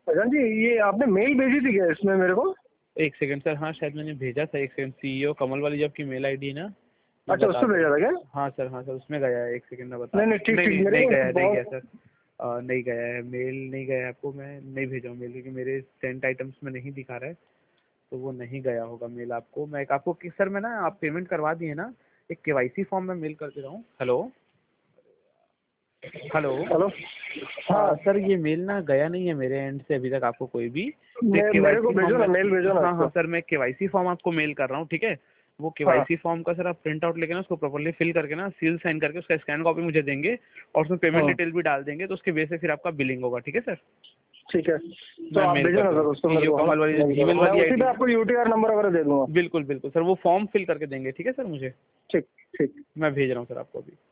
अजय जी, ये आपने मेल भेजी थी क्या इसमें मेरे को? एक सेकंड सर, हाँ शायद मैंने भेजा था। एक सेकंड, सीईओ कमल वाली जो आपकी मेल आईडी है ना, मैं अच्छा, बता उससे दूँ। भेजा था क्या? हाँ सर उसमें गया है। एक सेकंड में बता नहीं दूँ। नहीं, ठीक नहीं ठीक, नहीं मेरे नहीं को गया है, नहीं गया बहुत। सर। नहीं गया है मेल, नहीं गया है आपको। मैं नहीं भेजा हूँ मेल, क्योंकि मेरे सेंट आइटम्स में नहीं दिखा रहा है, तो वो नहीं गया होगा मेल आपको। मैं एक आपको सर, मैं ना, आप पेमेंट करवा दिए ना, एक केवाईसी फॉर्म में मेल कर दे रहा हूँ। Hello hello. हेलो। हाँ, सर ये मेल ना गया नहीं है मेरे एंड से अभी तक आपको कोई भी। तो एक मेरे को केवाईसी फॉर्म भेजो ना, में, मेल भेजो ना हाँ उसको। सर, मैं केवाईसी फॉर्म आपको मेल कर रहा हूँ, ठीक है। वो हाँ केवाईसी फॉर्म का सर आप प्रिंट आउट लेके ना उसको प्रॉपर्ली फिल करके ना, सील साइन करके उसका स्कैन कॉपी मुझे देंगे, और उसमें पेमेंट हाँ, डिटेल भी डाल देंगे, तो उसके बेस से फिर आपका बिलिंग होगा, ठीक है सर। ठीक है, तो मैं आप मेल भेजो कर ना दे रहा सर हूँ, उसको मेरे सीईओ को, है ना? कमल वाली जो मेल जीमेल करो, मैं वाली उसी आईडी पे है आपको यूटीआर नंबर वगैरह दे दूंगा। ना। बिल्कुल बिल्कुल सर, वो फॉर्म फिल करके देंगे, ठीक है सर मुझे। ठीक ठीक। मैं भेज रहा हूँ सर आपको अभी।